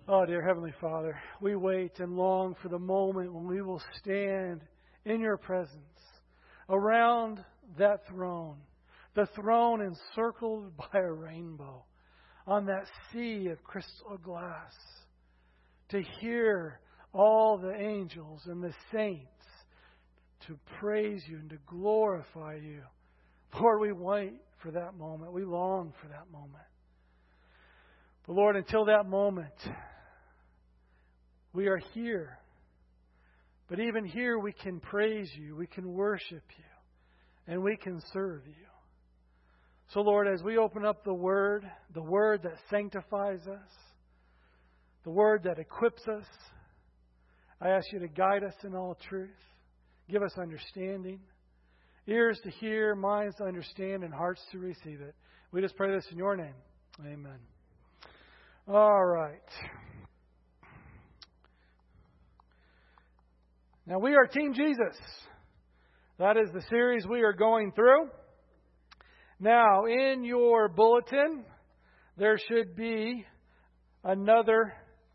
Oh, dear Heavenly Father, we wait and long for the moment when we will stand in your presence around that throne, the throne encircled by a rainbow on that sea of crystal glass, to hear all the angels and the saints to praise you and to glorify you. Lord, we wait for that moment. We long for that moment. But Lord, until that moment, we are here. But even here we can praise you, we can worship you, and we can serve you. So Lord, as we open up the Word that sanctifies us, the Word that equips us, I ask you to guide us in all truth. Give us understanding, ears to hear, minds to understand, and hearts to receive it. We just pray this in your name. Amen. All right. Now, we are Team Jesus. That is the series we are going through. Now, in your bulletin, there should be another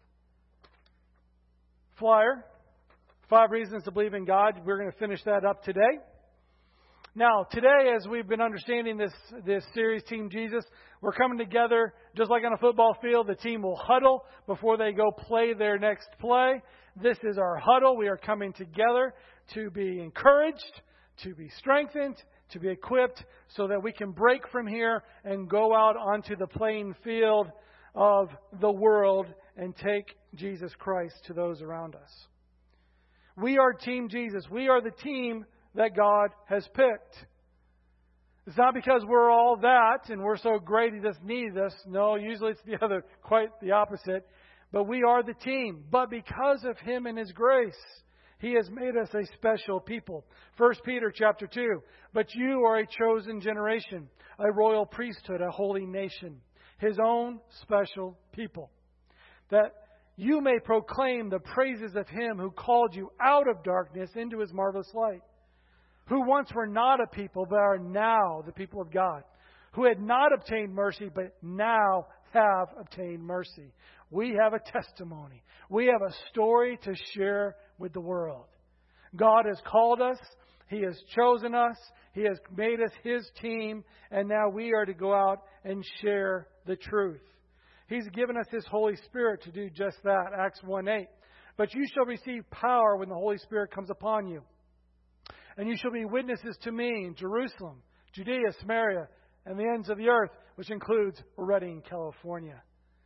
flyer. 5 reasons to believe in God. We're going to finish that up today. Now, today, as we've been understanding this series, Team Jesus, we're coming together just like on a football field. The team will huddle before they go play their next play. This is our huddle. We are coming together to be encouraged, to be strengthened, to be equipped so that we can break from here and go out onto the playing field of the world and take Jesus Christ to those around us. We are Team Jesus. We are the team that God has picked. It's not because we're all that and we're so great He doesn't need us. No, usually it's quite the opposite. But we are the team. But because of Him and His grace, He has made us a special people. 1 Peter chapter 2. But you are a chosen generation, a royal priesthood, a holy nation, His own special people, that you may proclaim the praises of Him who called you out of darkness into His marvelous light, who once were not a people, but are now the people of God, who had not obtained mercy, but now have obtained mercy. We have a testimony. We have a story to share with the world. God has called us. He has chosen us. He has made us His team. And now we are to go out and share the truth. He's given us His Holy Spirit to do just that. Acts 1:8. But you shall receive power when the Holy Spirit comes upon you. And you shall be witnesses to me in Jerusalem, Judea, Samaria, and the ends of the earth, which includes Redding, California.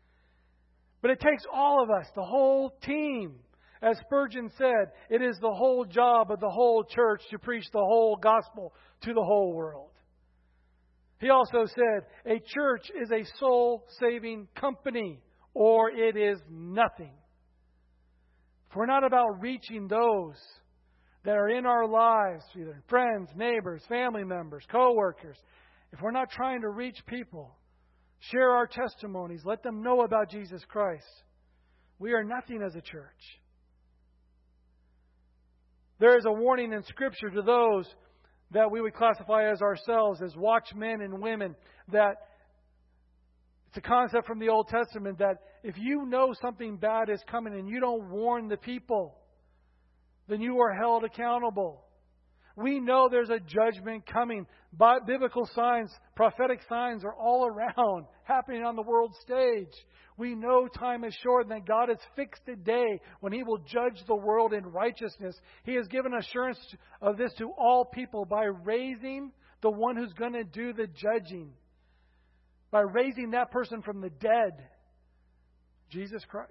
But it takes all of us, the whole team. As Spurgeon said, it is the whole job of the whole church to preach the whole gospel to the whole world. He also said, a church is a soul-saving company, or it is nothing. If we're not about reaching those that are in our lives, either friends, neighbors, family members, co-workers, if we're not trying to reach people, share our testimonies, let them know about Jesus Christ, we are nothing as a church. There is a warning in Scripture to those that we would classify as ourselves as watchmen and women, that it's a concept from the Old Testament that if you know something bad is coming and you don't warn the people, then you are held accountable. We know there's a judgment coming. Biblical signs, prophetic signs are all around, happening on the world stage. We know time is short and that God has fixed a day when He will judge the world in righteousness. He has given assurance of this to all people by raising the one who's going to do the judging. By raising that person from the dead, Jesus Christ.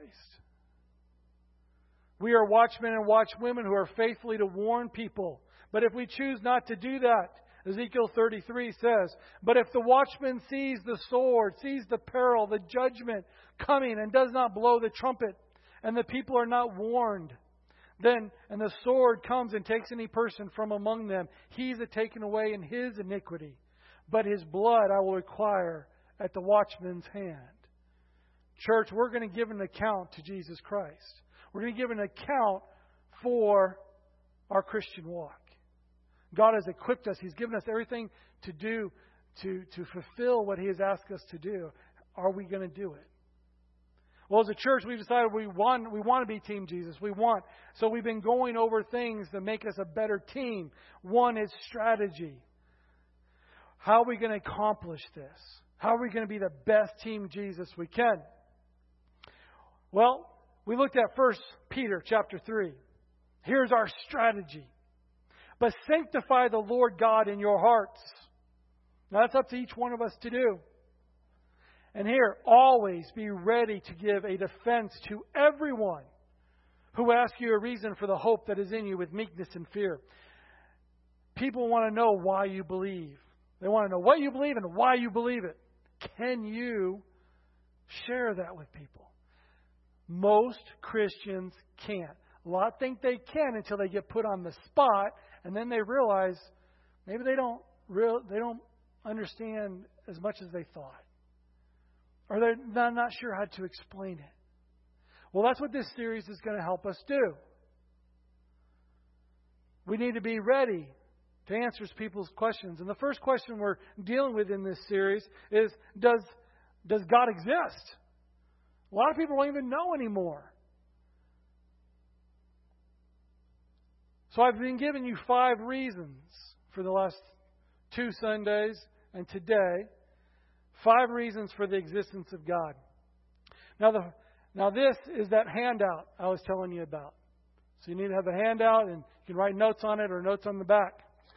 We are watchmen and watchwomen who are faithfully to warn people. But if we choose not to do that, Ezekiel 33 says, but if the watchman sees the sword, sees the peril, the judgment coming, and does not blow the trumpet, and the people are not warned, then, and the sword comes and takes any person from among them, he's taken away in his iniquity. But his blood I will require at the watchman's hand. Church, we're going to give an account to Jesus Christ. We're going to give an account for our Christian walk. God has equipped us. He's given us everything to do to fulfill what He has asked us to do. Are we going to do it? Well, as a church, we've decided we want to be Team Jesus. So we've been going over things that make us a better team. One is strategy. How are we going to accomplish this? How are we going to be the best Team Jesus we can? Well, we looked at 1 Peter chapter 3. Here's our strategy. But sanctify the Lord God in your hearts. Now that's up to each one of us to do. And here, always be ready to give a defense to everyone who asks you a reason for the hope that is in you with meekness and fear. People want to know why you believe. They want to know what you believe and why you believe it. Can you share that with people? Most Christians can't. A lot think they can until they get put on the spot, and then they realize maybe they don't understand as much as they thought. Or they're not sure how to explain it. Well, that's what this series is going to help us do. We need to be ready to answer people's questions. And the first question we're dealing with in this series is, does God exist? A lot of people don't even know anymore. So I've been giving you 5 reasons for the last 2 Sundays and today. 5 reasons for the existence of God. Now this is that handout I was telling you about. So you need to have a handout, and you can write notes on it or notes on the back.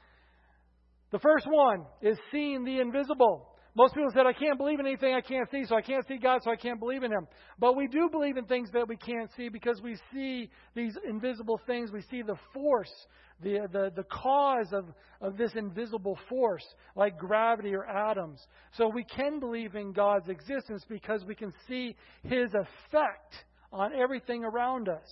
The first one is seeing the invisible. Most people said, I can't believe in anything I can't see, so I can't see God, so I can't believe in Him. But we do believe in things that we can't see because we see these invisible things. We see the force, the cause of this invisible force, like gravity or atoms. So we can believe in God's existence because we can see His effect on everything around us.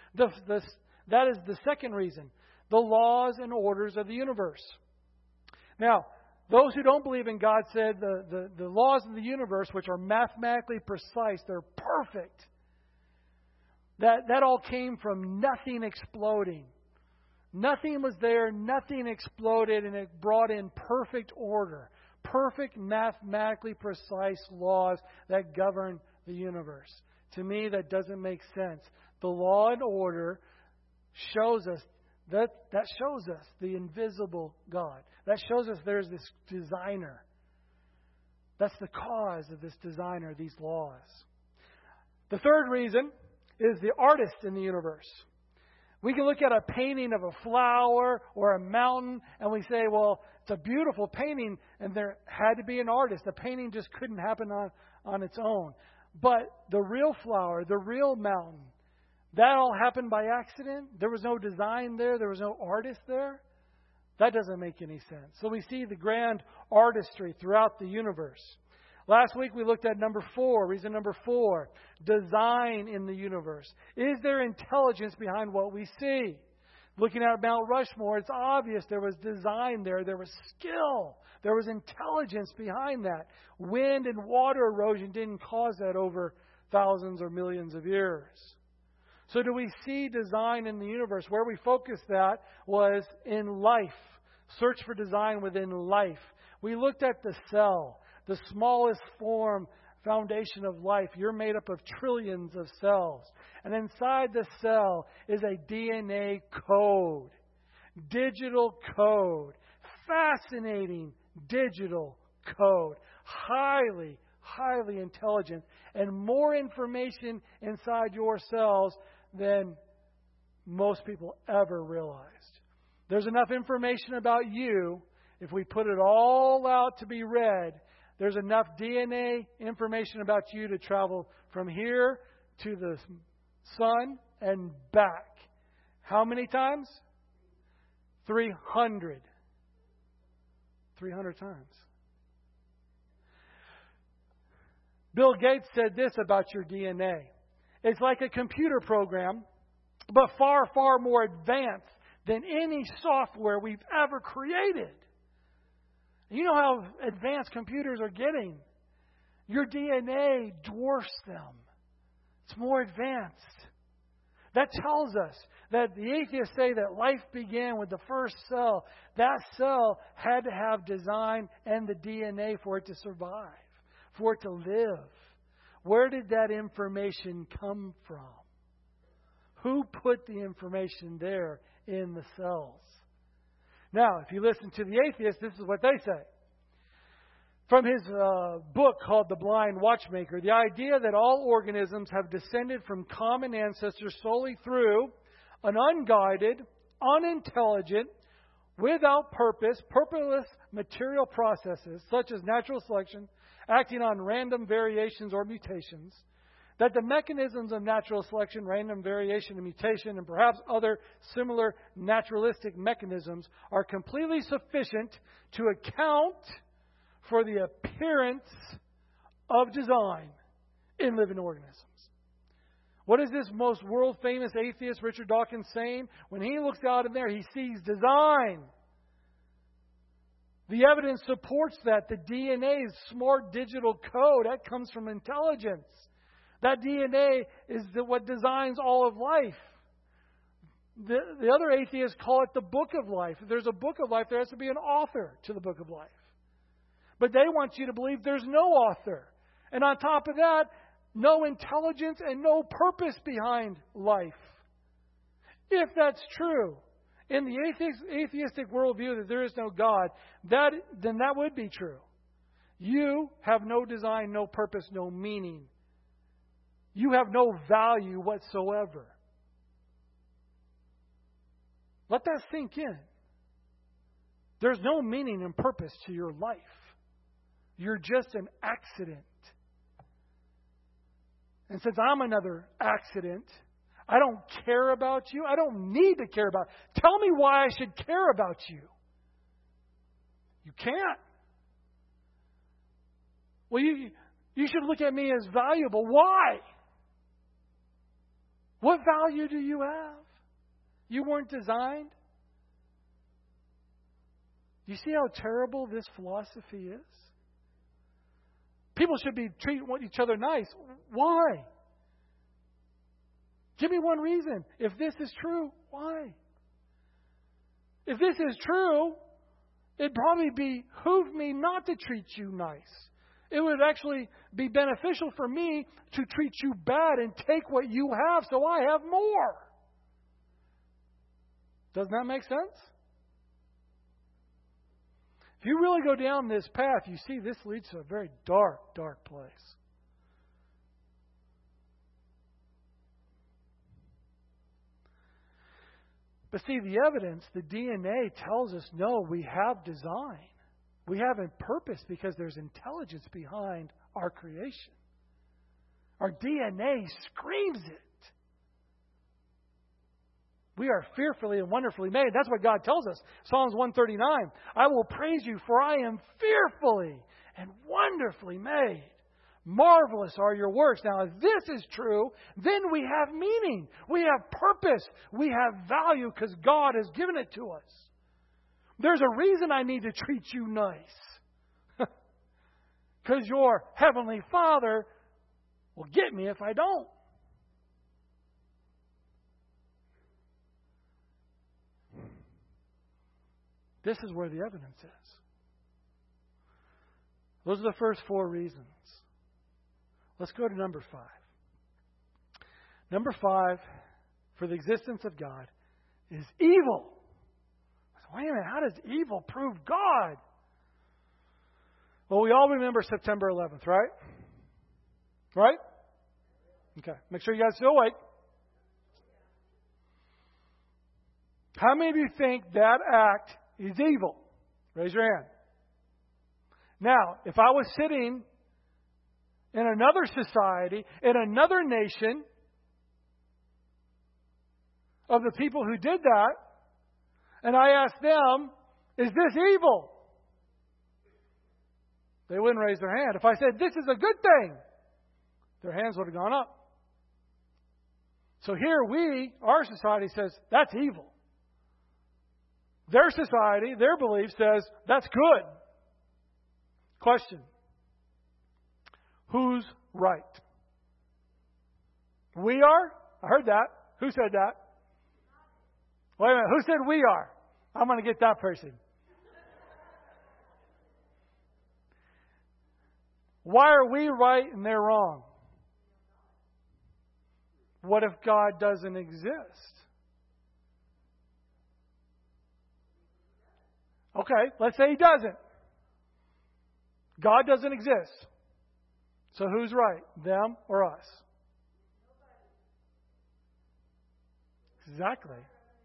That is the second reason. The laws and orders of the universe. Now, those who don't believe in God said the laws of the universe, which are mathematically precise, they're perfect. That all came from nothing exploding. Nothing was there, nothing exploded, and it brought in perfect order. Perfect, mathematically precise laws that govern the universe. To me, that doesn't make sense. The law and order shows us that shows us the invisible God. That shows us there's this designer. That's the cause of this designer, these laws. The third reason is the artist in the universe. We can look at a painting of a flower or a mountain and we say, well, it's a beautiful painting and there had to be an artist. The painting just couldn't happen on its own. But the real flower, the real mountain, that all happened by accident. There was no design there. There was no artist there. That doesn't make any sense. So we see the grand artistry throughout the universe. Last week we looked at reason number 4, design in the universe. Is there intelligence behind what we see? Looking at Mount Rushmore, it's obvious there was design there. There was skill. There was intelligence behind that. Wind and water erosion didn't cause that over thousands or millions of years. So do we see design in the universe? Where we focused that was in life. Search for design within life. We looked at the cell, the smallest foundation of life. You're made up of trillions of cells. And inside the cell is a DNA code. Digital code. Fascinating digital code. Highly, highly intelligent. And more information inside your cells than most people ever realized. There's enough information about you. If we put it all out to be read, there's enough DNA information about you to travel from here to the sun and back. How many times? 300. 300 times. Bill Gates said this about your DNA. It's like a computer program, but far, far more advanced than any software we've ever created. You know how advanced computers are getting. Your DNA dwarfs them. It's more advanced. That tells us that the atheists say that life began with the first cell. That cell had to have design and the DNA for it to survive, for it to live. Where did that information come from? Who put the information there in the cells? Now, if you listen to the atheists, this is what they say. From his book called The Blind Watchmaker, the idea that all organisms have descended from common ancestors solely through an unguided, unintelligent, without purpose, purposeless material processes, such as natural selection, acting on random variations or mutations, that the mechanisms of natural selection, random variation and mutation, and perhaps other similar naturalistic mechanisms are completely sufficient to account for the appearance of design in living organisms. What is this most world-famous atheist, Richard Dawkins, saying? When he looks out in there, he sees design. The evidence supports that. The DNA's smart digital code, that comes from intelligence. That DNA is what designs all of life. The other atheists call it the book of life. If there's a book of life, there has to be an author to the book of life. But they want you to believe there's no author. And on top of that, no intelligence and no purpose behind life. If that's true, in the atheistic worldview that there is no God, then that would be true. You have no design, no purpose, no meaning. You have no value whatsoever. Let that sink in. There's no meaning and purpose to your life. You're just an accident. And since I'm another accident, I don't care about you. I don't need to care about you. Tell me why I should care about you. You can't. Well, you should look at me as valuable. Why? What value do you have? You weren't designed. Do you see how terrible this philosophy is? People should be treating each other nice. Why? Give me one reason. If this is true, why? If this is true, it'd probably behoove me not to treat you nice. It would actually be beneficial for me to treat you bad and take what you have so I have more. Doesn't that make sense? If you really go down this path, you see this leads to a very dark, dark place. But see, the evidence, the DNA tells us, no, we have design. We have a purpose because there's intelligence behind our creation. Our DNA screams it. We are fearfully and wonderfully made. That's what God tells us. Psalms 139. I will praise you, for I am fearfully and wonderfully made. Marvelous are your works. Now, if this is true, then we have meaning. We have purpose. We have value because God has given it to us. There's a reason I need to treat you nice. Because your Heavenly Father will get me if I don't. This is where the evidence is. Those are the first four reasons. Let's go to number 5. Number 5, for the existence of God, is evil. Wait a minute, how does evil prove God? Well, we all remember September 11th, right? Right? Okay, make sure you guys still awake. How many of you think that act is evil? Raise your hand. Now, if I was sitting in another society, in another nation, of the people who did that, and I asked them, is this evil? They wouldn't raise their hand. If I said, this is a good thing, their hands would have gone up. So here our society says, that's evil. Their society, their belief says, that's good. Question. Who's right? We are? I heard that. Who said that? Wait a minute. Who said we are? I'm going to get that person. Why are we right and they're wrong? What if God doesn't exist? Okay, let's say He doesn't. God doesn't exist. So who's right? Them or us? Exactly.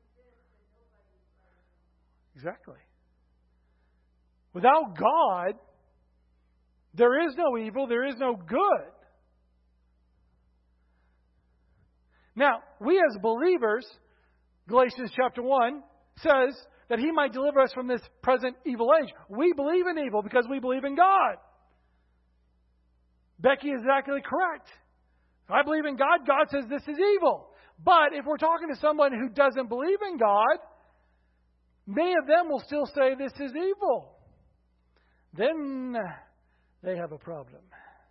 Exactly. Without God, there is no evil, there is no good. Now, we as believers, Galatians chapter 1 says that He might deliver us from this present evil age. We believe in evil because we believe in God. Becky is exactly correct. If I believe in God, God says this is evil. But if we're talking to someone who doesn't believe in God, many of them will still say this is evil. Then they have a problem.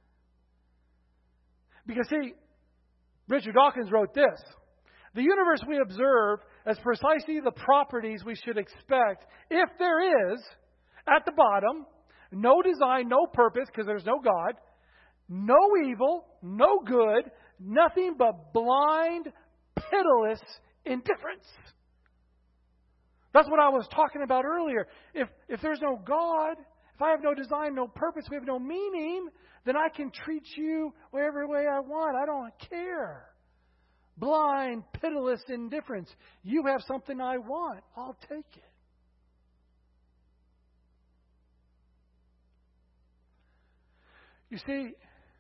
Because see, Richard Dawkins wrote this: the universe we observe as precisely the properties we should expect if there is, at the bottom, no design, no purpose, because there's no God, no evil, no good, nothing but blind, pitiless indifference. That's what I was talking about earlier. If there's no God, if I have no design, no purpose, we have no meaning, then I can treat you whatever way I want. I don't care. Blind, pitiless indifference. You have something I want. I'll take it. You see,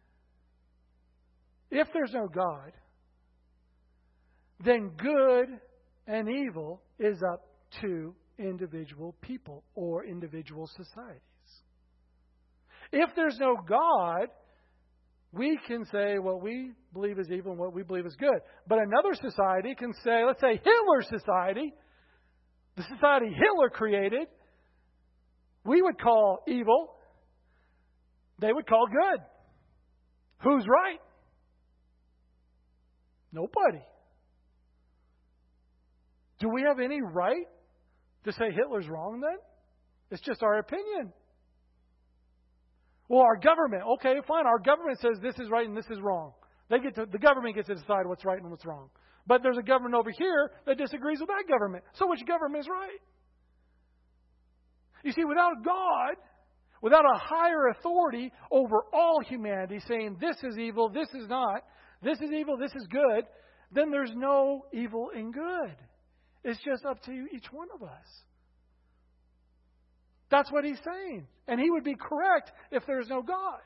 if there's no God, then good and evil is up to individual people or individual societies. If there's no God, we can say what we believe is evil and what we believe is good. But another society can say, let's say Hitler's society, the society Hitler created, we would call evil, they would call good. Who's right? Nobody. Do we have any right to say Hitler's wrong then? It's just our opinion. Well, our government, okay, fine. Our government says this is right and this is wrong. The government gets to decide what's right and what's wrong. But there's a government over here that disagrees with that government. So which government is right? You see, without God, without a higher authority over all humanity saying this is evil, this is not, this is evil, this is good, then there's no evil and good. It's just up to each one of us. That's what he's saying. And he would be correct if there's no God.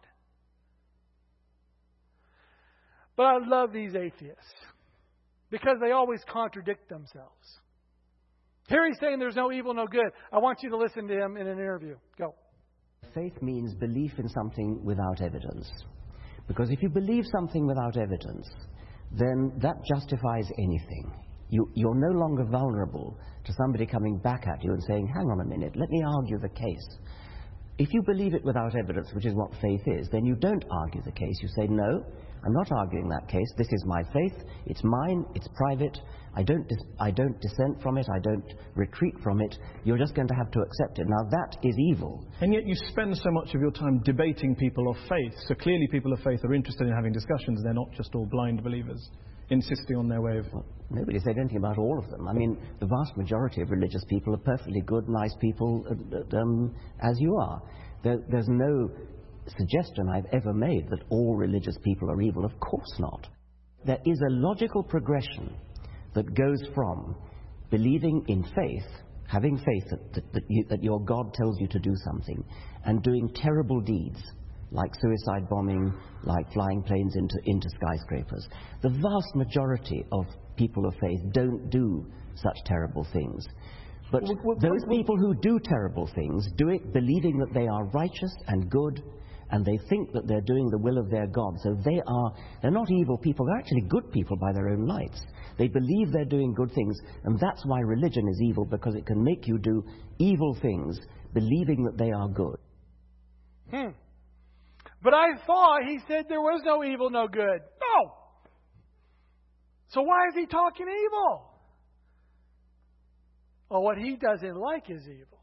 But I love these atheists because they always contradict themselves. Here he's saying there's no evil, no good. I want you to listen to him in an interview. Go. Faith means belief in something without evidence. Because if you believe something without evidence, then that justifies anything. You're no longer vulnerable to somebody coming back at you and saying, hang on a minute, let me argue the case. If you believe it without evidence, which is what faith is, then you don't argue the case. You say, no, I'm not arguing that case. This is my faith. It's mine. It's private. I don't dissent from it. I don't retreat from it. You're just going to have to accept it. Now, that is evil. And yet you spend so much of your time debating people of faith. So clearly people of faith are interested in having discussions. They're not just all blind believers insisting on their way of... Well, nobody said anything about all of them. I mean, the vast majority of religious people are perfectly good, nice people, as you are. There's no suggestion I've ever made that all religious people are evil. Of course not. There is a logical progression that goes from believing in faith, having faith that your God tells you to do something, and doing terrible deeds, like suicide bombing, like flying planes into skyscrapers. The vast majority of people of faith don't do such terrible things. But those people who do terrible things do it believing that they are righteous and good, and they think that they're doing the will of their God. So they're not evil people, they're actually good people by their own lights. They believe they're doing good things, and that's why religion is evil, because it can make you do evil things believing that they are good. But I thought he said there was no evil, no good. No! So why is he talking evil? Well, what he doesn't like is evil.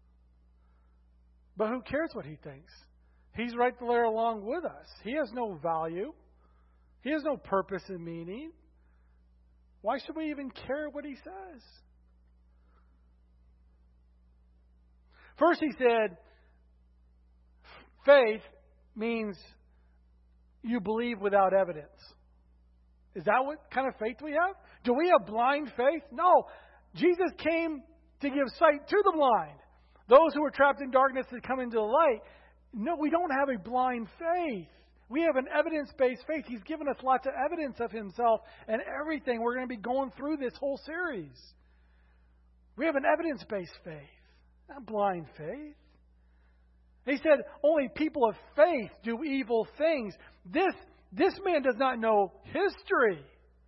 But who cares what he thinks? He's right there along with us. He has no value. He has no purpose and meaning. Why should we even care what he says? First he said, faith means you believe without evidence. Is that what kind of faith we have? Do we have blind faith? No. Jesus came to give sight to the blind. Those who are trapped in darkness to come into the light. No, we don't have a blind faith. We have an evidence-based faith. He's given us lots of evidence of himself and everything. We're going to be going through this whole series. We have an evidence-based faith, not blind faith. He said only people of faith do evil things. This man does not know history.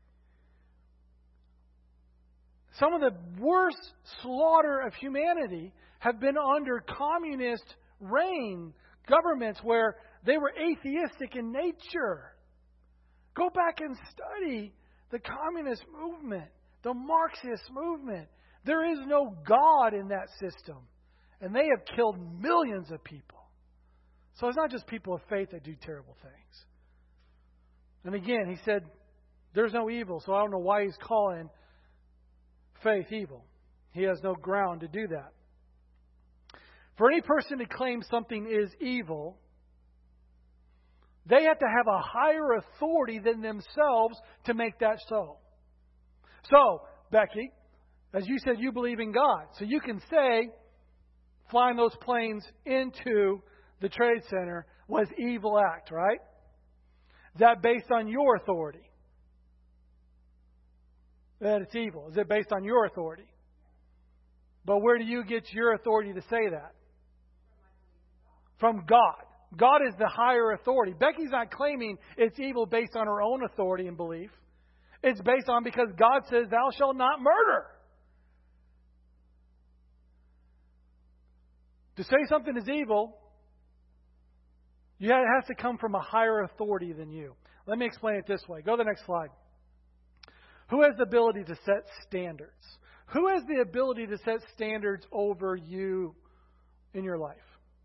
Some of the worst slaughter of humanity have been under communist reign, governments where they were atheistic in nature. Go back and study the communist movement, the Marxist movement. There is no God in that system. And they have killed millions of people. So it's not just people of faith that do terrible things. And again, he said, there's no evil, so I don't know why he's calling faith evil. He has no ground to do that. For any person to claim something is evil, they have to have a higher authority than themselves to make that so. So, Becky, as you said, you believe in God. So you can say flying those planes into the Trade Center was evil act, right? Is that based on your authority? That it's evil. Is it based on your authority? But where do you get your authority to say that? From God. God is the higher authority. Becky's not claiming it's evil based on her own authority and belief. It's based on because God says, thou shalt not murder. To say something is evil, it has to come from a higher authority than you. Let me explain it this way. Go to the next slide. Who has the ability to set standards? Who has the ability to set standards over you in your life?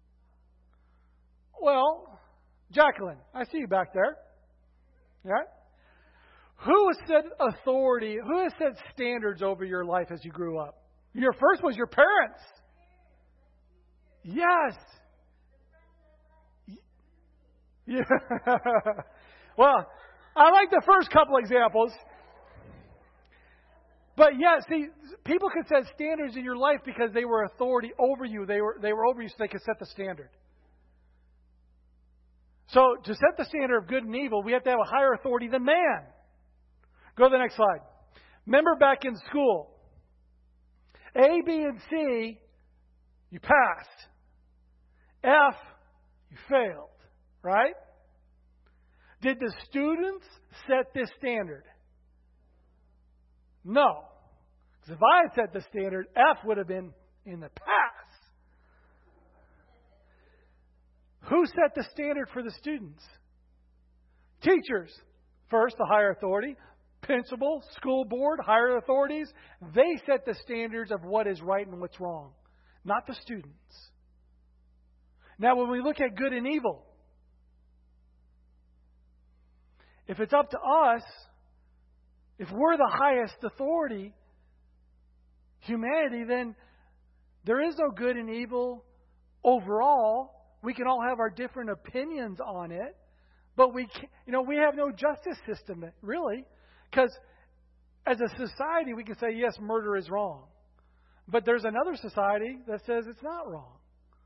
Well, Jacqueline, I see you back there. Yeah? Who has set authority? Who has set standards over your life as you grew up? Your first was your parents. Yes. Yeah. Well, I like the first couple examples. But yeah, see, people could set standards in your life because they were authority over you. They were over you so they could set the standard. So to set the standard of good and evil, we have to have a higher authority than man. Go to the next slide. Remember back in school, A, B, and C, you passed. F, you failed. Right? Did the students set this standard? No. Because if I had set the standard, F would have been in the pass. Who set the standard for the students? Teachers. First, the higher authority. Principal, school board, higher authorities. They set the standards of what is right and what's wrong. Not the students. Now, when we look at good and evil, if it's up to us, if we're the highest authority, humanity, then there is no good and evil overall. We can all have our different opinions on it, but we have no justice system, really. Because as a society, we can say, yes, murder is wrong. But there's another society that says it's not wrong.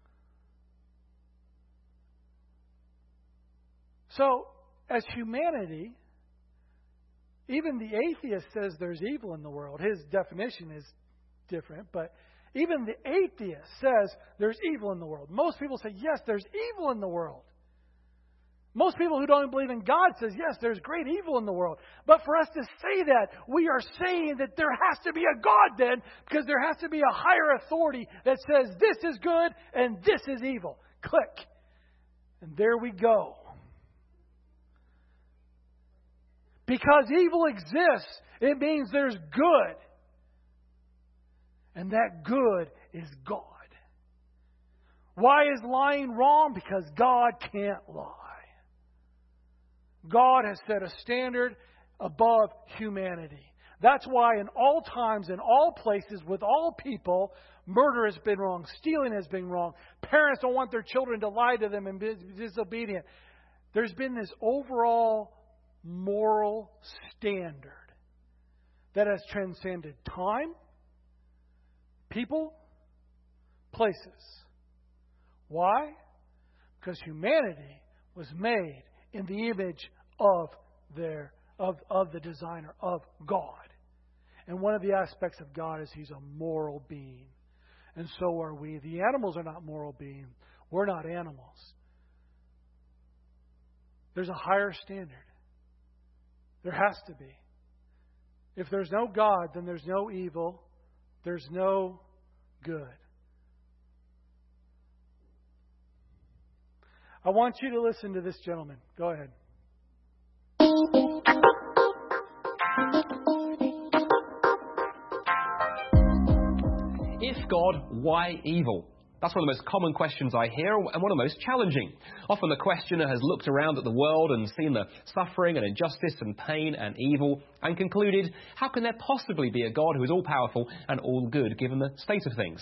So, as humanity, even the atheist says there's evil in the world. His definition is different, but even the atheist says there's evil in the world. Most people say, yes, there's evil in the world. Most people who don't believe in God says, yes, there's great evil in the world. But for us to say that, we are saying that there has to be a God then, because there has to be a higher authority that says this is good and this is evil. Click. And there we go. Because evil exists, it means there's good. And that good is God. Why is lying wrong? Because God can't lie. God has set a standard above humanity. That's why in all times, in all places, with all people, murder has been wrong. Stealing has been wrong. Parents don't want their children to lie to them and be disobedient. There's been this overall moral standard that has transcended time, people, places. Why? Because humanity was made in the image of the designer, of God. And one of the aspects of God is He's a moral being. And so are we. The animals are not moral beings. We're not animals. There's a higher standard. There has to be. If there's no God, then there's no evil. There's no good. I want you to listen to this gentleman. Go ahead. If God, why evil? That's one of the most common questions I hear and one of the most challenging. Often the questioner has looked around at the world and seen the suffering and injustice and pain and evil and concluded, how can there possibly be a God who is all-powerful and all-good given the state of things?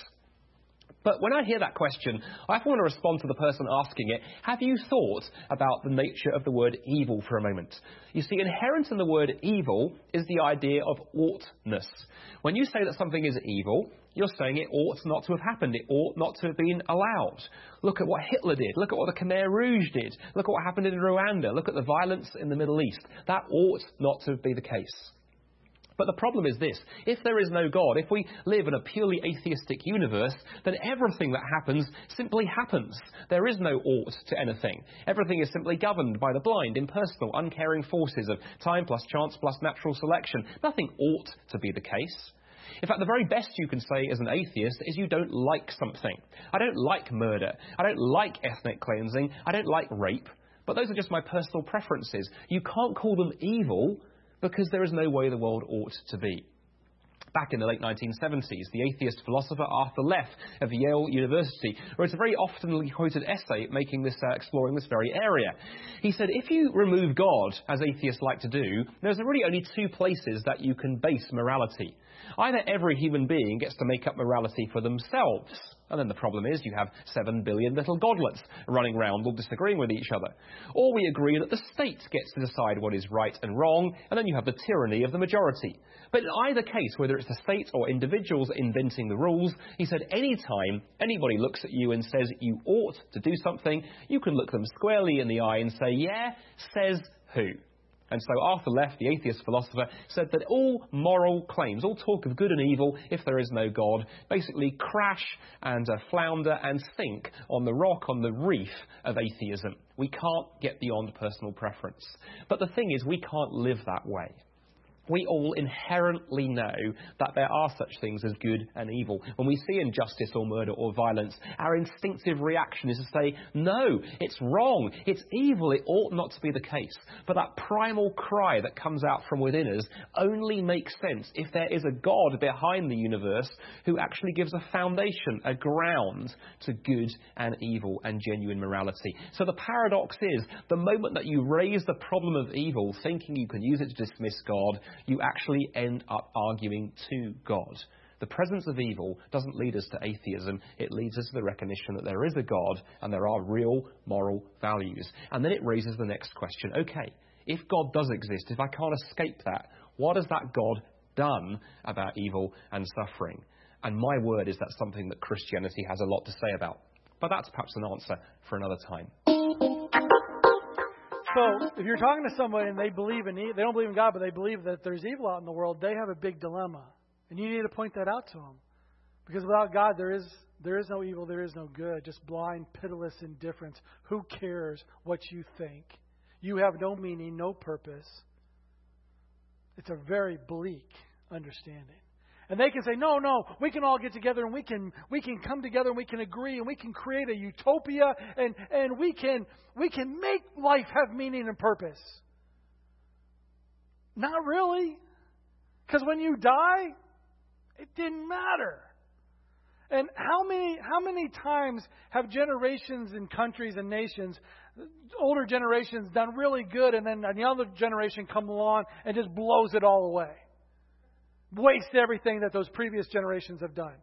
But when I hear that question, I often want to respond to the person asking it, have you thought about the nature of the word evil for a moment? You see, inherent in the word evil is the idea of oughtness. When you say that something is evil, you're saying it ought not to have happened. It ought not to have been allowed. Look at what Hitler did. Look at what the Khmer Rouge did. Look at what happened in Rwanda. Look at the violence in the Middle East. That ought not to be the case. But the problem is this. If there is no God, if we live in a purely atheistic universe, then everything that happens simply happens. There is no ought to anything. Everything is simply governed by the blind, impersonal, uncaring forces of time plus chance plus natural selection. Nothing ought to be the case. In fact, the very best you can say as an atheist is you don't like something. I don't like murder. I don't like ethnic cleansing. I don't like rape. But those are just my personal preferences. You can't call them evil because there is no way the world ought to be. Back in the late 1970s, the atheist philosopher Arthur Leff of Yale University wrote a very often quoted essay exploring this very area. He said, if you remove God, as atheists like to do, there's really only two places that you can base morality. Either every human being gets to make up morality for themselves, and then the problem is you have 7 billion little godlets running around all disagreeing with each other. Or we agree that the state gets to decide what is right and wrong, and then you have the tyranny of the majority. But in either case, whether it's the state or individuals inventing the rules, he said any time anybody looks at you and says you ought to do something, you can look them squarely in the eye and say, yeah, says who? And so Arthur Leff, the atheist philosopher, said that all moral claims, all talk of good and evil, if there is no God, basically crash and flounder and sink on the rock, on the reef of atheism. We can't get beyond personal preference. But the thing is, we can't live that way. We all inherently know that there are such things as good and evil. When we see injustice or murder or violence, our instinctive reaction is to say, no, it's wrong, it's evil, it ought not to be the case. But that primal cry that comes out from within us only makes sense if there is a God behind the universe who actually gives a foundation, a ground to good and evil and genuine morality. So the paradox is, the moment that you raise the problem of evil thinking you can use it to dismiss God, you actually end up arguing to God. The presence of evil doesn't lead us to atheism. It leads us to the recognition that there is a God and there are real moral values. And then it raises the next question. Okay, if God does exist, if I can't escape that, what has that God done about evil and suffering? And my word is that's something that Christianity has a lot to say about. But that's perhaps an answer for another time. So, if you're talking to somebody and they don't believe in God, but they believe that there's evil out in the world, they have a big dilemma. And you need to point that out to them. Because without God, there is no evil, there is no good. Just blind, pitiless indifference. Who cares what you think? You have no meaning, no purpose. It's a very bleak understanding. And they can say, no, we can all get together and we can come together and we can agree and we can create a utopia and we can make life have meaning and purpose. Not really. Because when you die, it didn't matter. And how many times have generations and countries and nations, older generations, done really good and then another generation come along and just blows it all away? waste everything that those previous generations have done.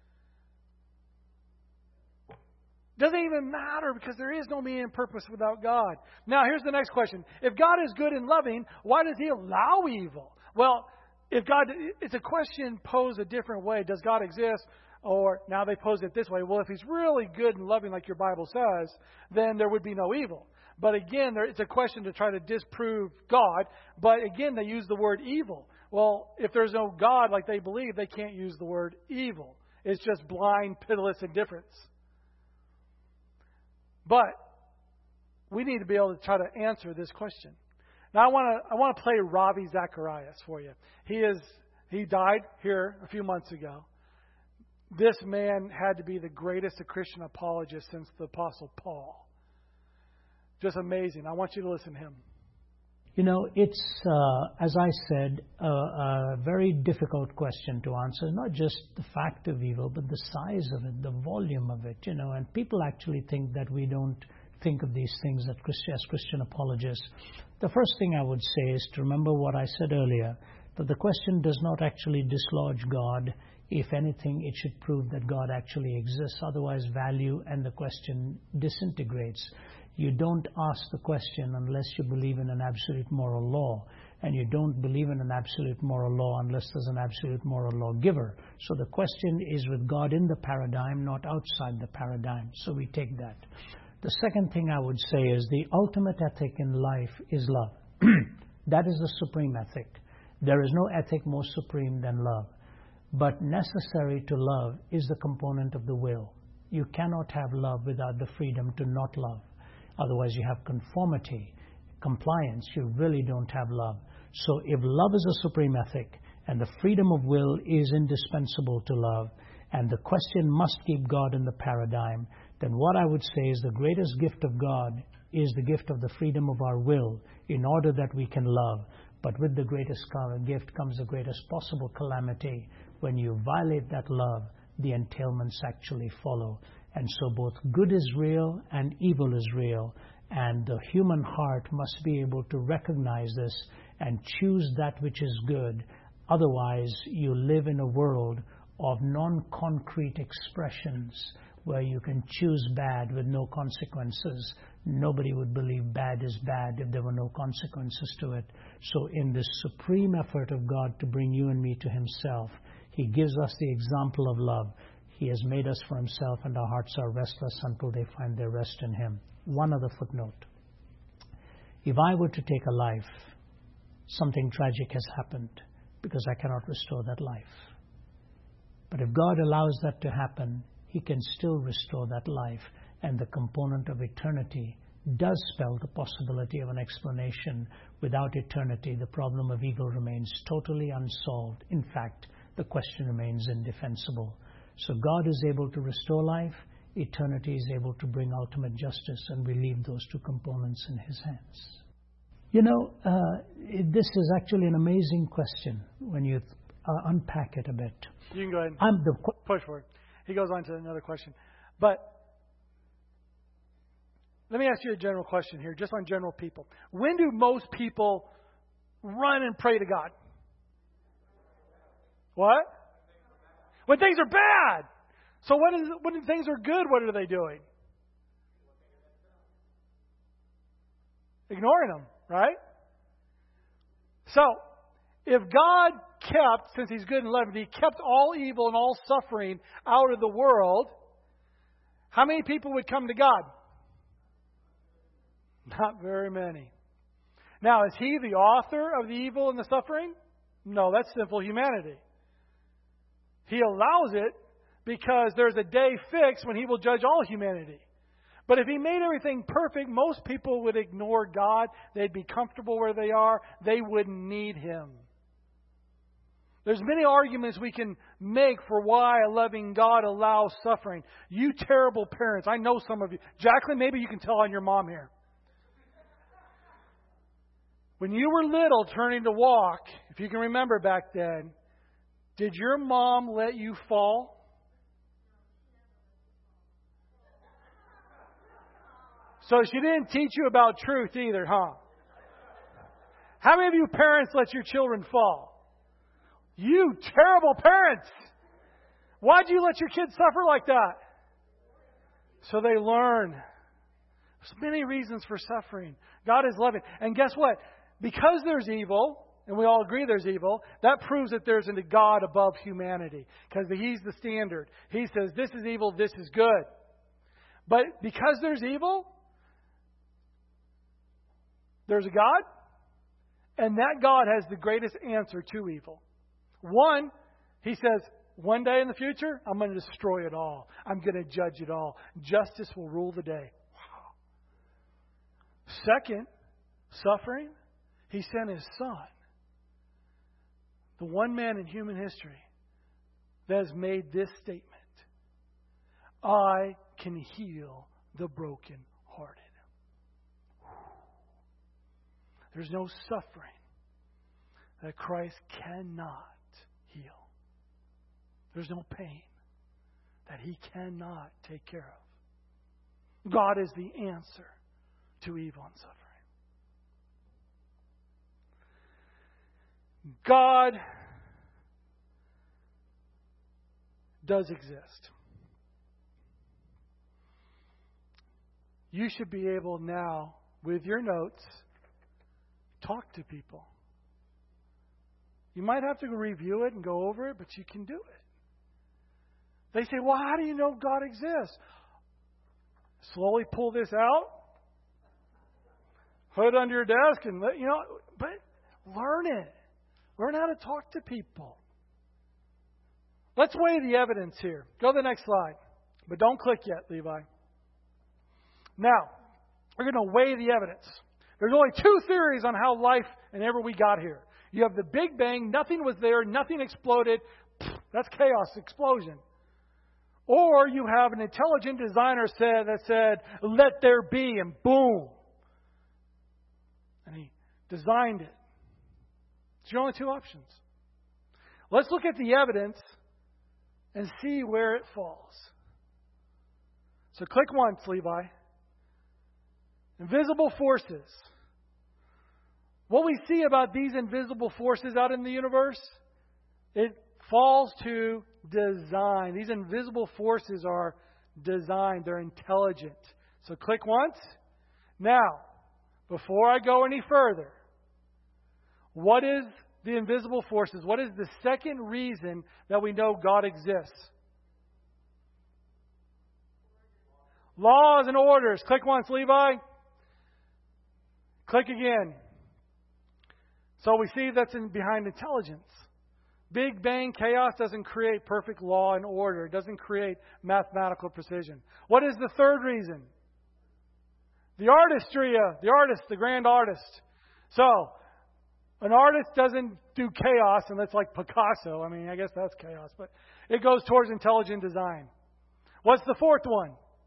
Doesn't even matter because there is no meaning and purpose without God. Now, here's the next question. If God is good and loving, why does He allow evil? Well, it's a question posed a different way. Does God exist? Or now they pose it this way. Well, if He's really good and loving like your Bible says, then there would be no evil. But again, it's a question to try to disprove God. But again, they use the word evil. Well, if there's no God like they believe, they can't use the word evil. It's just blind, pitiless indifference. But we need to be able to try to answer this question. Now, I want to play Ravi Zacharias for you. He died here a few months ago. This man had to be the greatest Christian apologist since the Apostle Paul. Just amazing. I want you to listen to him. You know, it's, as I said, a very difficult question to answer. Not just the fact of evil, but the size of it, the volume of it, you know. And people actually think that we don't think of these things as Christian apologists. The first thing I would say is to remember what I said earlier, that the question does not actually dislodge God. If anything, it should prove that God actually exists. Otherwise, value and the question disintegrates. You don't ask the question unless you believe in an absolute moral law. And you don't believe in an absolute moral law unless there's an absolute moral lawgiver. So the question is with God in the paradigm, not outside the paradigm. So we take that. The second thing I would say is the ultimate ethic in life is love. That is the supreme ethic. There is no ethic more supreme than love. But necessary to love is the component of the will. You cannot have love without the freedom to not love. Otherwise, you have conformity, compliance. You really don't have love. So if love is a supreme ethic and the freedom of will is indispensable to love, and the question must keep God in the paradigm, then what I would say is the greatest gift of God is the gift of the freedom of our will in order that we can love. But with the greatest gift comes the greatest possible calamity. When you violate that love, the entailments actually follow. And so both good is real and evil is real. And the human heart must be able to recognize this and choose that which is good. Otherwise, you live in a world of non-concrete expressions where you can choose bad with no consequences. Nobody would believe bad is bad if there were no consequences to it. So in this supreme effort of God to bring you and me to Himself, He gives us the example of love. He has made us for Himself, and our hearts are restless until they find their rest in Him. One other footnote. If I were to take a life, something tragic has happened because I cannot restore that life. But if God allows that to happen, He can still restore that life. And the component of eternity does spell the possibility of an explanation. Without eternity, the problem of evil remains totally unsolved. In fact, the question remains indefensible. So God is able to restore life. Eternity is able to bring ultimate justice, and we leave those two components in His hands. You know, this is actually an amazing question when you unpack it a bit. You can go ahead and push for it. He goes on to another question. But let me ask you a general question here, just on general people. When do most people run and pray to God? What? When things are bad. So when things are good, what are they doing? Ignoring them, right? So, if God kept, since He's good and loving, He kept all evil and all suffering out of the world, how many people would come to God? Not very many. Now, is He the author of the evil and the suffering? No, that's sinful humanity. He allows it because there's a day fixed when He will judge all humanity. But if He made everything perfect, most people would ignore God. They'd be comfortable where they are. They wouldn't need Him. There's many arguments we can make for why a loving God allows suffering. You terrible parents, I know some of you. Jacqueline, maybe you can tell on your mom here. When you were little, turning to walk, if you can remember back then, did your mom let you fall? So she didn't teach you about truth either, huh? How many of you parents let your children fall? You terrible parents! Why'd you let your kids suffer like that? So they learn. There's many reasons for suffering. God is loving. And guess what? Because there's evil, and we all agree there's evil, that proves that there's a God above humanity. Because He's the standard. He says, this is evil, this is good. But because there's evil, there's a God, and that God has the greatest answer to evil. One, He says, one day in the future, I'm going to destroy it all. I'm going to judge it all. Justice will rule the day. Wow. Second, suffering, He sent His Son. The one man in human history that has made this statement. I can heal the brokenhearted. There's no suffering that Christ cannot heal. There's no pain that He cannot take care of. God is the answer to evil and suffering. God does exist. You should be able now, with your notes, talk to people. You might have to review it and go over it, but you can do it. They say, well, how do you know God exists? Slowly pull this out, put it under your desk, and but learn it. Learn how to talk to people. Let's weigh the evidence here. Go to the next slide. But don't click yet, Levi. Now, we're going to weigh the evidence. There's only two theories on how life and ever we got here. You have the Big Bang, nothing was there, nothing exploded. That's chaos, explosion. Or you have an intelligent designer that said, let there be, and boom. And he designed it. It's your only two options. Let's look at the evidence and see where it falls. So click once, Levi. Invisible forces. What we see about these invisible forces out in the universe, it falls to design. These invisible forces are designed. They're intelligent. So click once. Now, before I go any further, what is the invisible forces? What is the second reason that we know God exists? Laws and orders. Click once, Levi. Click again. So we see that's behind intelligence. Big Bang chaos doesn't create perfect law and order. It doesn't create mathematical precision. What is the third reason? The artistry, the grand artist. So, an artist doesn't do chaos, and that's like Picasso. I mean, I guess that's chaos, but it goes towards intelligent design. What's the fourth one?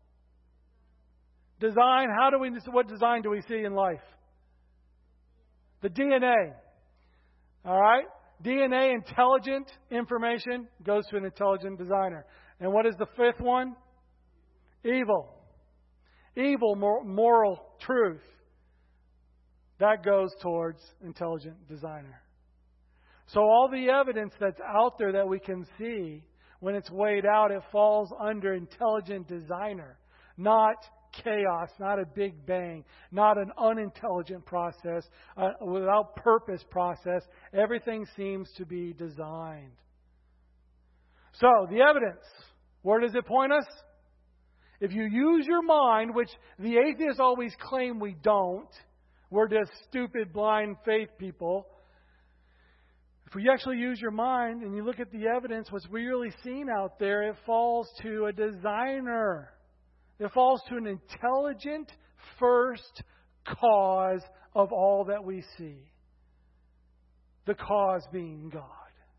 Design. What design do we see in life? The DNA. All right? DNA, intelligent information, goes to an intelligent designer. And what is the fifth one? Evil. Evil, moral truth. That goes towards intelligent designer. So all the evidence that's out there that we can see, when it's weighed out, it falls under intelligent designer. Not chaos, not a Big Bang, not an unintelligent process, without purpose process. Everything seems to be designed. So, the evidence, where does it point us? If you use your mind, which the atheists always claim we don't, we're just stupid, blind faith people. If we actually use your mind and you look at the evidence, what's really seen out there, it falls to a designer. It falls to an intelligent first cause of all that we see. The cause being God.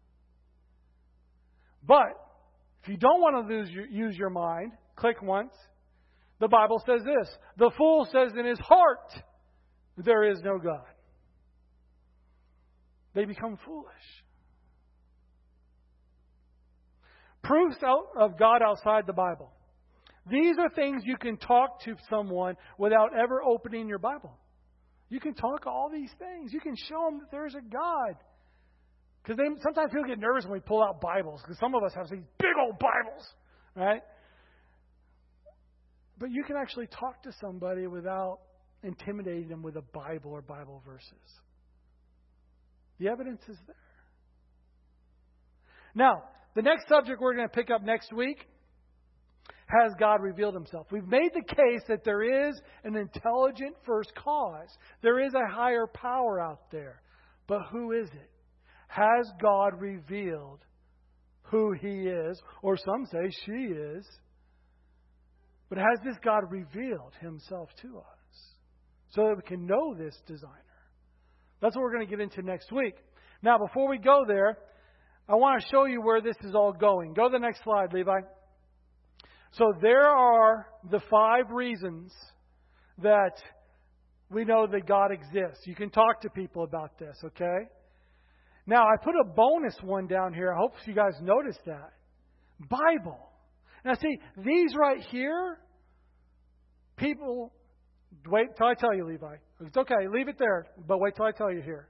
But, if you don't want to use your mind, click once. The Bible says this. The fool says in his heart, there is no God. They become foolish. Proofs of God outside the Bible. These are things you can talk to someone without ever opening your Bible. You can talk all these things. You can show them that there's a God. Because sometimes people get nervous when we pull out Bibles, because some of us have these big old Bibles, right? But you can actually talk to somebody without intimidating them with a Bible or Bible verses. The evidence is there. Now, the next subject we're going to pick up next week, has God revealed Himself? We've made the case that there is an intelligent first cause. There is a higher power out there. But who is it? Has God revealed who He is? Or some say she is. But has this God revealed Himself to us? So that we can know this designer. That's what we're going to get into next week. Now, before we go there, I want to show you where this is all going. Go to the next slide, Levi. So there are the 5 reasons that we know that God exists. You can talk to people about this, okay? Now, I put a bonus one down here. I hope you guys noticed that. Bible. Now, see, these right here, people, wait till I tell you, Levi. It's okay, leave it there, but wait till I tell you here.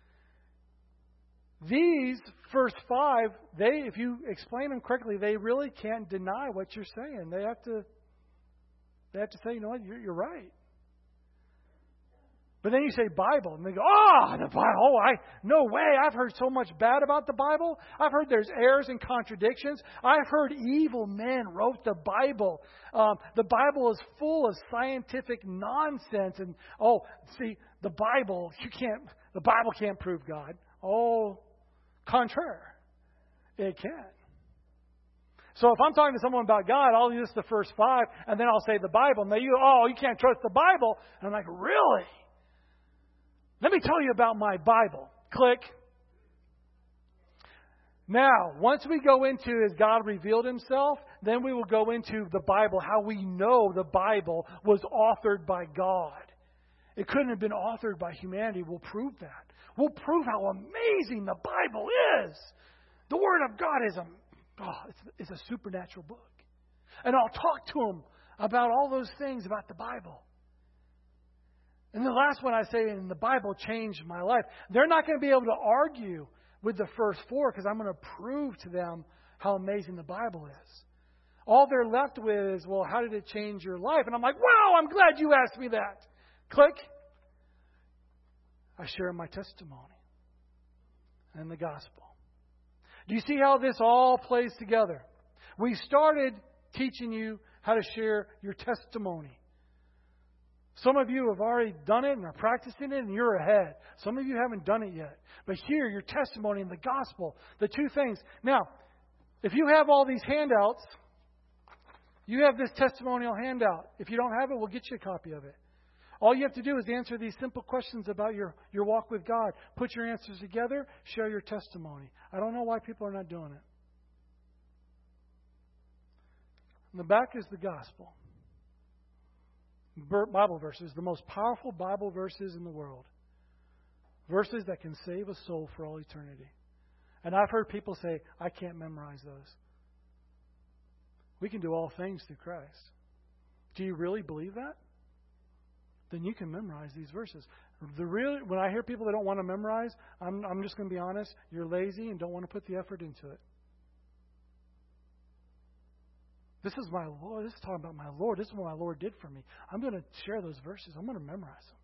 These first 5, if you explain them correctly, they really can't deny what you're saying. They have to say, you know what, you're right. But then you say Bible, and they go, the Bible. No way. I've heard so much bad about the Bible. I've heard there's errors and contradictions. I've heard evil men wrote the Bible. The Bible is full of scientific nonsense. And, the Bible can't prove God. Contraire. It can. So if I'm talking to someone about God, I'll use the first 5, and then I'll say the Bible. And they go, you can't trust the Bible. And I'm like, really? Let me tell you about my Bible. Click. Now, once we go into has God revealed Himself, then we will go into the Bible, how we know the Bible was authored by God. It couldn't have been authored by humanity. We'll prove that. We'll prove how amazing the Bible is. The Word of God is a supernatural book. And I'll talk to them about all those things about the Bible. And the last one I say, and the Bible changed my life. They're not going to be able to argue with the first 4 because I'm going to prove to them how amazing the Bible is. All they're left with is, well, how did it change your life? And I'm like, wow, I'm glad you asked me that. Click. I share my testimony and the gospel. Do you see how this all plays together? We started teaching you how to share your testimony. Some of you have already done it and are practicing it and you're ahead. Some of you haven't done it yet. But here, your testimony and the gospel, the 2 things. Now, if you have all these handouts, you have this testimonial handout. If you don't have it, we'll get you a copy of it. All you have to do is answer these simple questions about your walk with God. Put your answers together, share your testimony. I don't know why people are not doing it. In the back is the gospel. Bible verses, the most powerful Bible verses in the world. Verses that can save a soul for all eternity. And I've heard people say, I can't memorize those. We can do all things through Christ. Do you really believe that? Then you can memorize these verses. When I hear people that don't want to memorize, I'm just going to be honest, you're lazy and don't want to put the effort into it. This is my Lord. This is talking about my Lord. This is what my Lord did for me. I'm going to share those verses. I'm going to memorize them.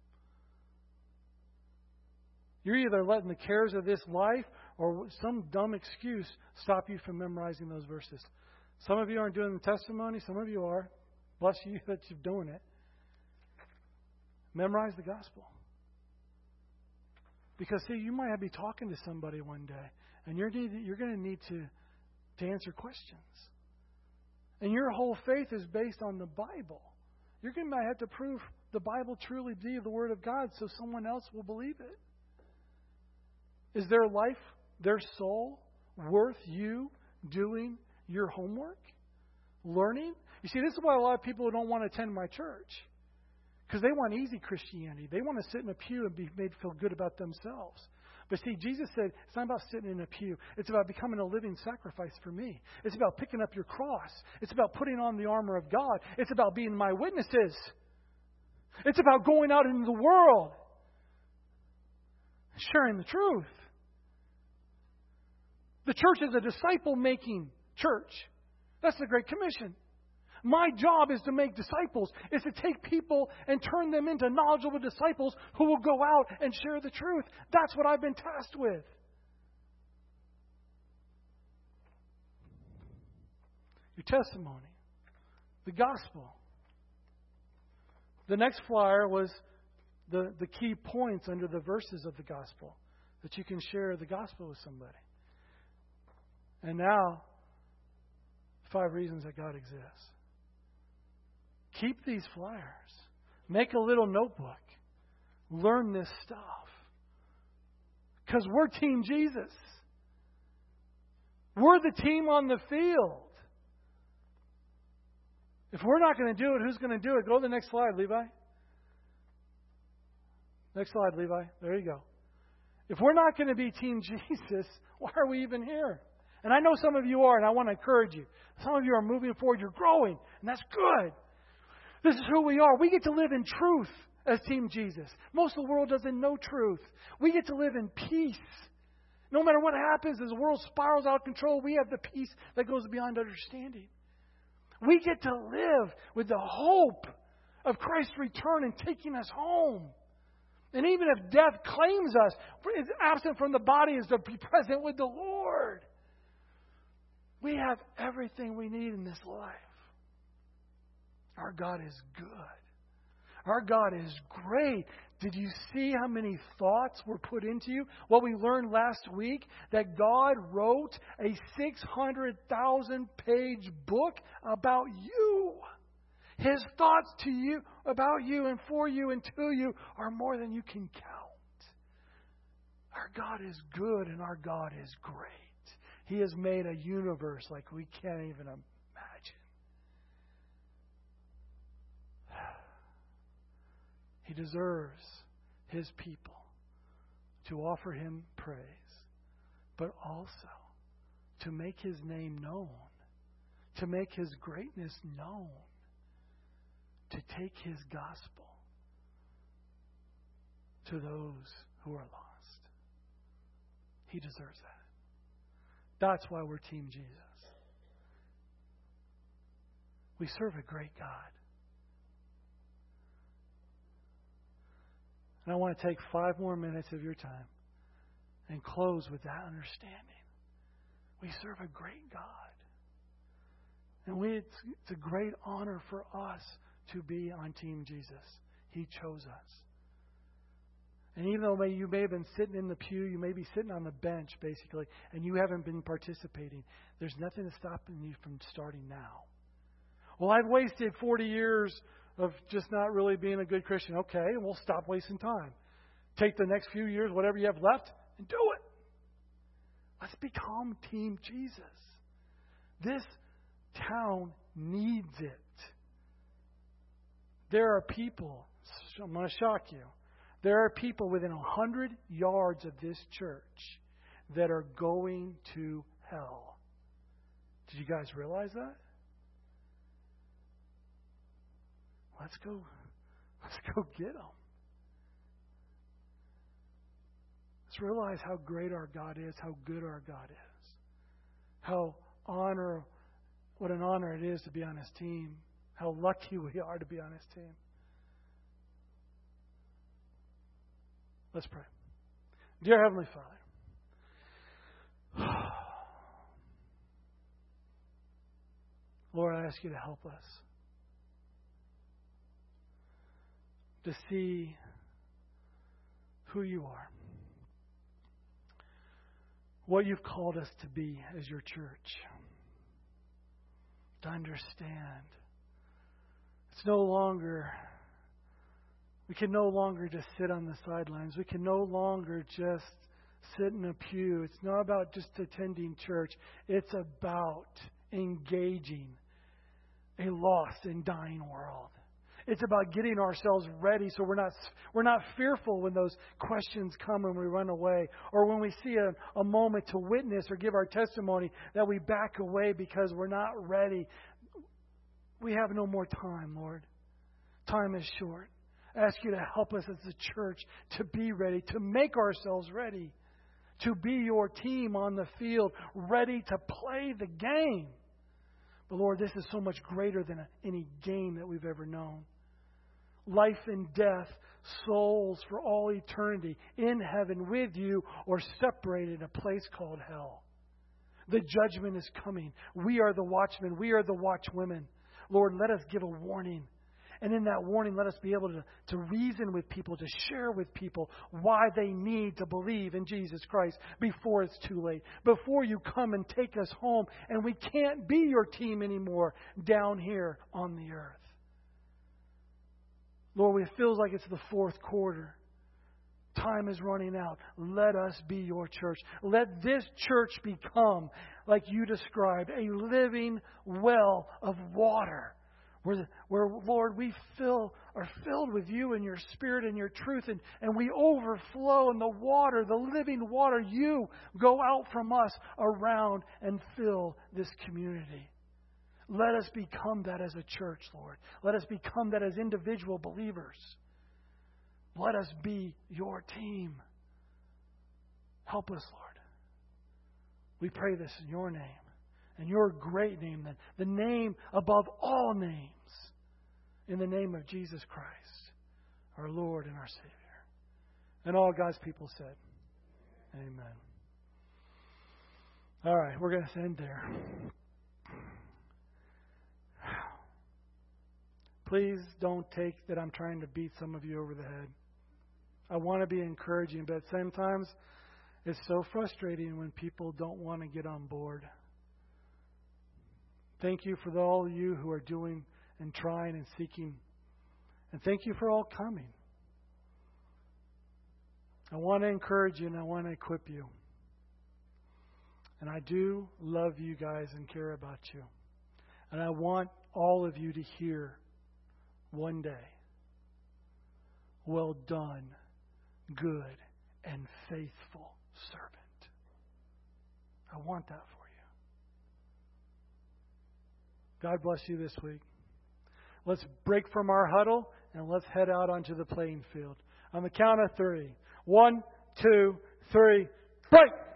You're either letting the cares of this life or some dumb excuse stop you from memorizing those verses. Some of you aren't doing the testimony. Some of you are. Bless you that you're doing it. Memorize the gospel. Because, see, you might be talking to somebody one day, and you're going to need to answer questions. And your whole faith is based on the Bible. You're going to have to prove the Bible truly be the Word of God so someone else will believe it. Is their life, their soul, worth you doing your homework? Learning? You see, this is why a lot of people don't want to attend my church. Because they want easy Christianity. They want to sit in a pew and be made feel good about themselves. But see, Jesus said, it's not about sitting in a pew. It's about becoming a living sacrifice for me. It's about picking up your cross. It's about putting on the armor of God. It's about being my witnesses. It's about going out into the world, sharing the truth. The church is a disciple-making church. That's the Great Commission. My job is to make disciples, is to take people and turn them into knowledgeable disciples who will go out and share the truth. That's what I've been tasked with. Your testimony, the gospel. The next flyer was the key points under the verses of the gospel, that you can share the gospel with somebody. And now, 5 reasons that God exists. Keep these flyers. Make a little notebook. Learn this stuff. Because we're Team Jesus. We're the team on the field. If we're not going to do it, who's going to do it? Go to the next slide, Levi. Next slide, Levi. There you go. If we're not going to be Team Jesus, why are we even here? And I know some of you are, and I want to encourage you. Some of you are moving forward. You're growing, and that's good. This is who we are. We get to live in truth as Team Jesus. Most of the world doesn't know truth. We get to live in peace. No matter what happens, as the world spirals out of control, we have the peace that goes beyond understanding. We get to live with the hope of Christ's return and taking us home. And even if death claims us, absent from the body is to be present with the Lord. We have everything we need in this life. Our God is good. Our God is great. Did you see how many thoughts were put into you? What we learned last week, that God wrote a 600,000-page book about you. His thoughts to you, about you and for you and to you are more than you can count. Our God is good and our God is great. He has made a universe like we can't even imagine. He deserves His people to offer Him praise, but also to make His name known, to make His greatness known, to take His gospel to those who are lost. He deserves that. That's why we're Team Jesus. We serve a great God. And I want to take 5 more minutes of your time and close with that understanding. We serve a great God. And it's a great honor for us to be on Team Jesus. He chose us. And even though you may have been sitting in the pew, you may be sitting on the bench, basically, and you haven't been participating, there's nothing to stop you from starting now. Well, I've wasted 40 years of just not really being a good Christian. Okay, we'll stop wasting time. Take the next few years, whatever you have left, and do it. Let's become Team Jesus. This town needs it. There are people, I'm going to shock you, there are people within 100 yards of this church that are going to hell. Did you guys realize that? Let's go get them. Let's realize how great our God is, how good our God is. What an honor it is to be on His team. How lucky we are to be on His team. Let's pray. Dear Heavenly Father, Lord, I ask You to help us to see who You are, what You've called us to be as Your church, to understand we can no longer just sit on the sidelines. We can no longer just sit in a pew. It's not about just attending church. It's about engaging a lost and dying world. It's about getting ourselves ready so we're not fearful when those questions come and we run away, or when we see a moment to witness or give our testimony that we back away because we're not ready. We have no more time, Lord. Time is short. I ask You to help us as a church to be ready, to make ourselves ready, to be your team on the field, ready to play the game. But Lord, this is so much greater than any game that we've ever known. Life and death, souls for all eternity, in heaven with you or separated in a place called hell. The judgment is coming. We are the watchmen. We are the watchwomen. Lord, let us give a warning. And in that warning, let us be able to reason with people, to share with people why they need to believe in Jesus Christ before it's too late. Before you come and take us home and we can't be your team anymore down here on the earth. Lord, it feels like it's the fourth quarter. Time is running out. Let us be your church. Let this church become, like you described, a living well of water. Where Lord, we are filled with you and your Spirit and your truth, and we overflow in the water, the living water. You go out from us around and fill this community. Let us become that as a church, Lord. Let us become that as individual believers. Let us be your team. Help us, Lord. We pray this in your name, in your great name, the name above all names, in the name of Jesus Christ, our Lord and our Savior. And all God's people said, amen. All right, we're going to end there. Please don't take that I'm trying to beat some of you over the head. I want to be encouraging, but sometimes it's so frustrating when people don't want to get on board. Thank you for all of you who are doing and trying and seeking. And thank you for all coming. I want to encourage you and I want to equip you. And I do love you guys and care about you. And I want all of you to hear one day, well done, good and faithful servant. I want that for you. God bless you this week. Let's break from our huddle and let's head out onto the playing field. On the count of 3. 1, 2, 3, break!